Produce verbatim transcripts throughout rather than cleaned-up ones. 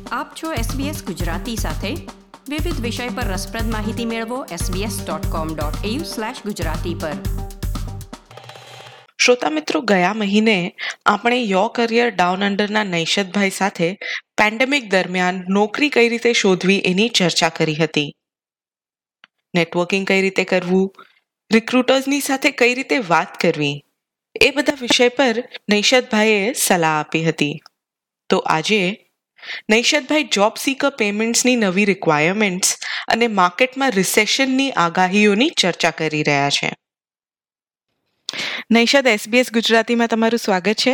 આપ છો એસબીએસ ગુજરાતી સાથે. વિવિધ વિષય પર રસપ્રદ માહિતી મેળવો SBS dot com dot AU slash Gujarati પર. શ્રોતા મિત્રો, ગયા મહિને આપણે યો કરિયર ડાઉન અંડરના નૈશદભાઈ સાથે પેન્ડેમિક દરમિયાન નોકરી કઈ રીતે શોધવી એની ચર્ચા કરી હતી. નેટવર્કિંગ કઈ રીતે કરવું, રિક્રુટર્સની સાથે કઈ રીતે વાત કરવી, એ બધા વિષય પર નૈશદભાઈએ સલાહ આપી હતી. તો આજે નૈશદભાઈ જોબ સીકર પેમેન્ટ્સની નવી રિક્વાયરમેન્ટ્સ અને માર્કેટમાં રિસેશનની આગાહીઓની ચર્ચા કરી રહ્યા છે. નૈશદ, એસબીએસ ગુજરાતીમાં તમારું સ્વાગત છે.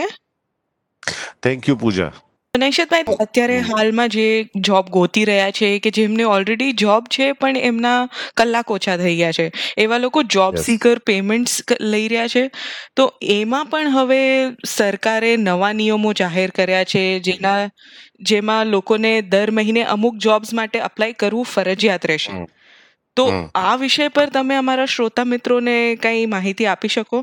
થેન્ક યુ પૂજા. નૈશદભાઈ, અત્યારે હાલમાં જે જોબ ગોતી રહ્યા છે કે જેમને ઓલરેડી જોબ છે પણ એમના કલાક ઓછા થઈ ગયા છે, એવા લોકો જોબ સીકર પેમેન્ટ્સ લઈ રહ્યા છે. તો એમાં પણ હવે સરકારે નવા નિયમો જાહેર કર્યા છે જેના જેમાં લોકોને દર મહિને અમુક જોબ્સ માટે અપ્લાય કરવું ફરજિયાત રહેશે. તો આ વિષય પર તમે અમારા શ્રોતા મિત્રોને કઈ માહિતી આપી શકો?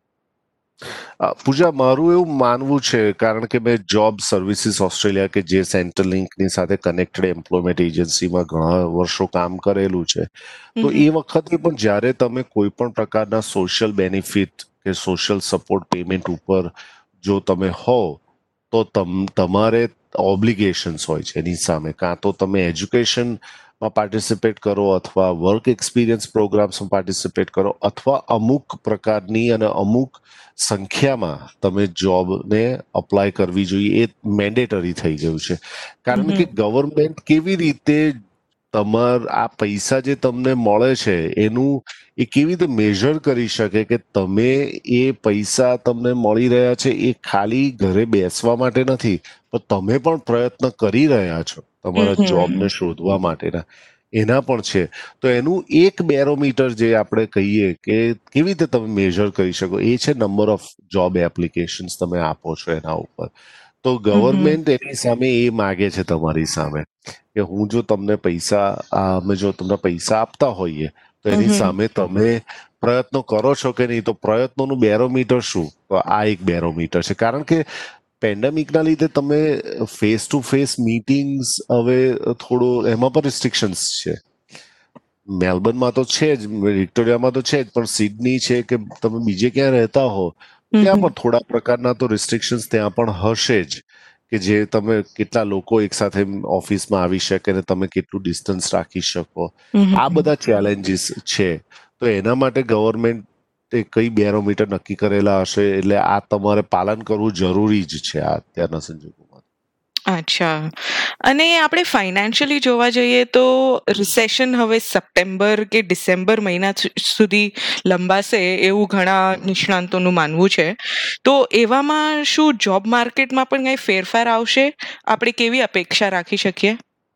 પૂજા, મારું એવું માનવું છે, કારણ કે મેં જોબ સર્વિસીસ ઓસ્ટ્રેલિયા કે જે સેન્ટ્રલ લિંકની સાથે કનેક્ટેડ એમ્પ્લોયમેન્ટ એજન્સીમાં ઘણા વર્ષો કામ કરેલું છે, તો એ વખતે પણ જ્યારે તમે કોઈ પણ પ્રકારના સોશિયલ બેનિફિટ કે સોશિયલ સપોર્ટ પેમેન્ટ ઉપર જો તમે હો તો તમ તમારે ઓબ્લિગેશન્સ હોય છે એની સામે. કાં તો તમે એજ્યુકેશનમાં પાર્ટિસિપેટ કરો, અથવા વર્ક એક્સપિરિયન્સ પ્રોગ્રામ્સમાં પાર્ટિસિપેટ કરો, અથવા અમુક પ્રકારની અને અમુક સંખ્યામાં તમે જોબને અપ્લાય કરવી જોઈએ. એ મેન્ડેટરી થઈ ગયું છે, કારણ કે ગવર્મેન્ટ કેવી રીતે તમાર આ પૈસા જે તમને મળે છે એનું એ કેવી રીતે મેઝર કરી શકે કે તમે એ પૈસા તમને મળી રહ્યા છે એ ખાલી ઘરે બેસવા માટે નથી, પણ તમે પણ પ્રયત્ન કરી રહ્યા છો તમારા જોબને શોધવા માટેના, એના પણ છે. તો એનું એક બેરોમીટર જે આપણે કહીએ કે કેવી રીતે તમે મેઝર કરી શકો, એ છે નંબર ઓફ જોબ એપ્લિકેશન્સ તમે આપો છો એના ઉપર. તો ગવર્મેન્ટ એની સામે એ માગે છે તમારી સામે કે હું જો તમને પૈસા અમે જો તમને પૈસા આપતા હોઈએ તો એની સામે તમે પ્રયત્નો કરો છો કે નહીં. તો પ્રયત્નોનું બેરોમીટર શું? તો આ એક બેરોમીટર છે, કારણ કે પેન્ડેમિકના લીધે તમે ફેસ ટુ ફેસ મીટિંગ્સ હવે થોડો એમાં પણ રિસ્ટ્રિક્શન્સ છે. મેલબર્નમાં તો છે જ, વિક્ટોરિયામાં તો છે જ, પણ સિડની છે કે તમે બીજે ક્યાં રહેતા હો ત્યાં પણ થોડા પ્રકારના તો રિસ્ટ્રિક્શન્સ ત્યાં પણ હશે જ, કે જે તમે કેટલા લોકો એક સાથે ઓફિસમાં આવી શકે ને તમે કેટલું ડિસ્ટન્સ રાખી શકો. આ બધા ચેલેન્જીસ છે. તો એના માટે ગવર્મેન્ટ કઈ બેરોમીટર નક્કી કરેલા હશે, એટલે આ તમારે પાલન કરવું જરૂરી જ છે આ અત્યારના સંજોગોમાં. અચ્છા. અને આપણે ફાઇનાન્શિયલી જોવા જઈએ તો રિસેશન હવે સપ્ટેમ્બર કે ડિસેમ્બર મહિના સુધી લંબાશે એવું ઘણા નિષ્ણાંતોનું માનવું છે. તો એવામાં શું જોબ માર્કેટમાં પણ કઈ ફેરફાર આવશે? આપણે કેવી અપેક્ષા રાખી શકીએ?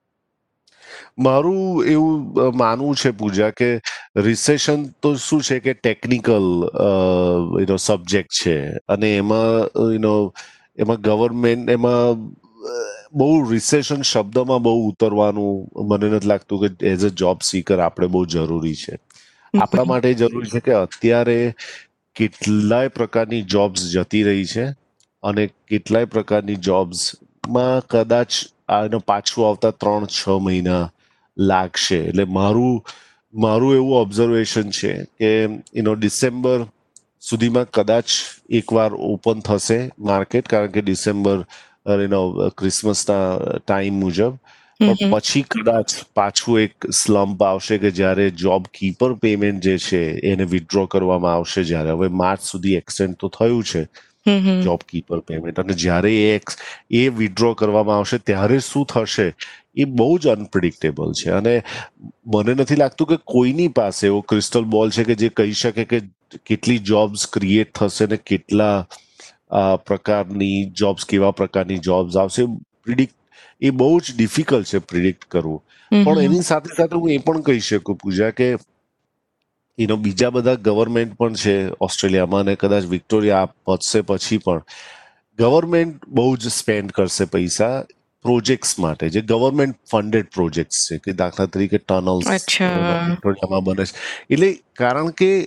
મારું એવું માનવું છે પૂજા કે રિસેશન તો શું છે કે ટેકનિકલ યુનો સબ્જેક્ટ છે, અને એમાં યુનો એમાં ગવર્મેન્ટ એમાં બહુ રિસેશન શબ્દમાં બહુ ઉતરવાનું મને નથી લાગતું કે એઝ અ જોબ સીકર આપણે બહુ જરૂરી છે. આપણા માટે જરૂરી છે કે અત્યારે કેટલાય પ્રકારની જોબ્સ જતી રહી છે, અને કેટલાય પ્રકારની જોબ્સમાં કદાચ આનો પાછું આવતા ત્રણ છ મહિના લાગશે. એટલે મારું મારું એવું ઓબ્ઝર્વેશન છે કે યુનો ડિસેમ્બર સુધીમાં કદાચ એકવાર ઓપન થશે માર્કેટ, કારણ કે ડિસેમ્બર યુનો ક્રિસમસના ટાઈમ મુજબ. પણ પછી કદાચ પાછું એક સ્લમ્પ આવશે કે જ્યારે જોબ કીપર પેમેન્ટ જે છે એને વિથડ્રો કરવામાં આવશે. જ્યારે હવે માર્ચ સુધી એક્સટેન્ડ તો થયું છે જોબ કીપર પેમેન્ટ, અને જ્યારે એ એ વિથડ્રો કરવામાં આવશે ત્યારે શું થશે એ બહુ જ અનપ્રિડિક્ટેબલ છે. અને મને નથી લાગતું કે કોઈની પાસે એવો ક્રિસ્ટલ બોલ છે કે જે કહી શકે કે કેટલી જોબ્સ ક્રિએટ થશે ને કેટલા પ્રકારની જોબ્સ, કેવા પ્રકારની જોબ્સ આવશે. પ્રિડિક્ટ એ બહુ જ ડિફિકલ્ટ છે પ્રિડિક્ટ કરવું. પણ એની સાથે સાથે હું એ પણ કહી શકું પૂજા કે એનો બીજા બધા ગવર્મેન્ટ પણ છે ઓસ્ટ્રેલિયામાં, અને કદાચ વિક્ટોરિયા પતશે પછી પણ ગવર્મેન્ટ બહુ જ સ્પેન્ડ કરશે પૈસા પ્રોજેક્ટ્સ માટે, જે ગવર્મેન્ટ ફંડેડ પ્રોજેક્ટ્સ છે, કે દાખલા તરીકે ટનલ્સ વિક્ટોરિયામાં બને છે. એટલે કારણ કે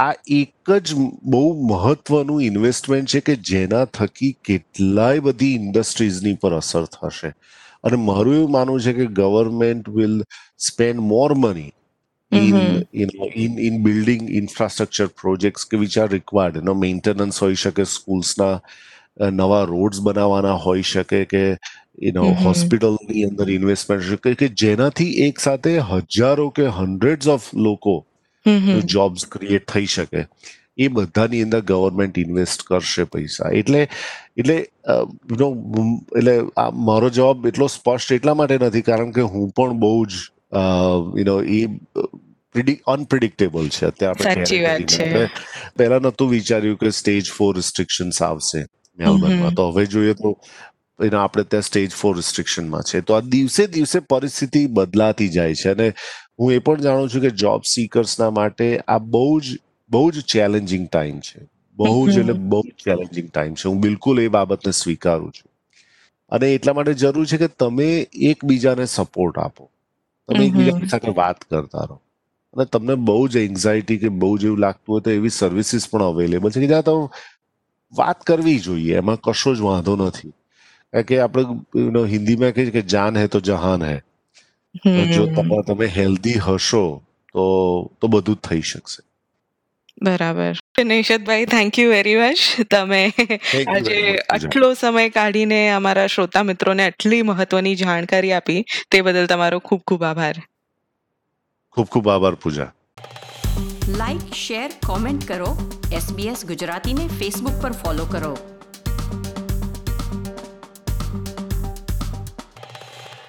આ એક જ બહુ મહત્વનું ઇન્વેસ્ટમેન્ટ છે કે જેના થકી કેટલાય બધી ઇન્ડસ્ટ્રીઝની પર અસર થશે. અને મારું એવું માનવું છે કે government will spend more money in you know in in building infrastructure projects કે which are required, you know maintenance હોઈ શકે, સ્કૂલ્સના નવા રોડ્સ બનાવવાના હોઈ શકે, કે you know હોસ્પિટલની અંદર ઇન્વેસ્ટમેન્ટ શકે, કે જેનાથી એક સાથે હજારો કે હંડ્રેડ્સ ઓફ લોકો જોબ્સ ક્રિએટ થઈ શકે. એ બધાની અંદર ગવર્મેન્ટ ઇન્વેસ્ટ કરશે પૈસા. એટલે એટલે યુ નો એટલે આ મારો જવાબ એટલો સ્પષ્ટ એટલા માટે નથી કારણ કે હું પણ બહુ જ યુ નો એ અનપ્રિડિક્ટેબલ છે અત્યારે. પહેલા નહોતું વિચાર્યું કે સ્ટેજ ફોર રિસ્ટ્રિક્શન્સ આવશે મેલબર્નમાં, તો હવે જોઈએ તો આપણે ત્યાં સ્ટેજ ફોર રિસ્ટ્રિક્શનમાં છે. તો આ દિવસે દિવસે પરિસ્થિતિ બદલાતી જાય છે અને હું એ પણ જાણું છું કે જોબ સીકર્સના માટે આ બહુ જ બહુ જ ચેલેન્જિંગ ટાઈમ છે. બહુ જ એટલે બહુ જ ચેલેન્જિંગ ટાઈમ છે. હું બિલકુલ એ બાબતને સ્વીકારું છું અને એટલા માટે જરૂર છે કે તમે એકબીજાને સપોર્ટ આપો, તમે એકબીજાની સાથે વાત કરતા રહો. અને તમને બહુ જ એન્ઝાયટી કે બહુ જ એવું લાગતું હોય તો એવી સર્વિસીસ પણ અવેલેબલ છે કે જ્યાં તમે વાત કરવી જોઈએ, એમાં કશો જ વાંધો નથી. કારણ કે આપણે હિન્દીમાં કહીએ કે જાન હે તો જહાન હે. જો તમે હેલ્ધી હશો તો તો બધું જ થઈ શકશે. બરાબર. નૈશદભાઈ, થેન્ક યુ વેરી મચ. તમે આજે આટલો સમય કાઢીને અમારા શ્રોતા મિત્રોને આટલી મહત્વની જાણકારી આપી તે બદલ તમારો ખૂબ ખૂબ આભાર. ખૂબ ખૂબ આભાર પૂજા. લાઈક, શેર, કોમેન્ટ કરો. એસબીએસ ગુજરાતીને ફેસબુક પર ફોલો કરો.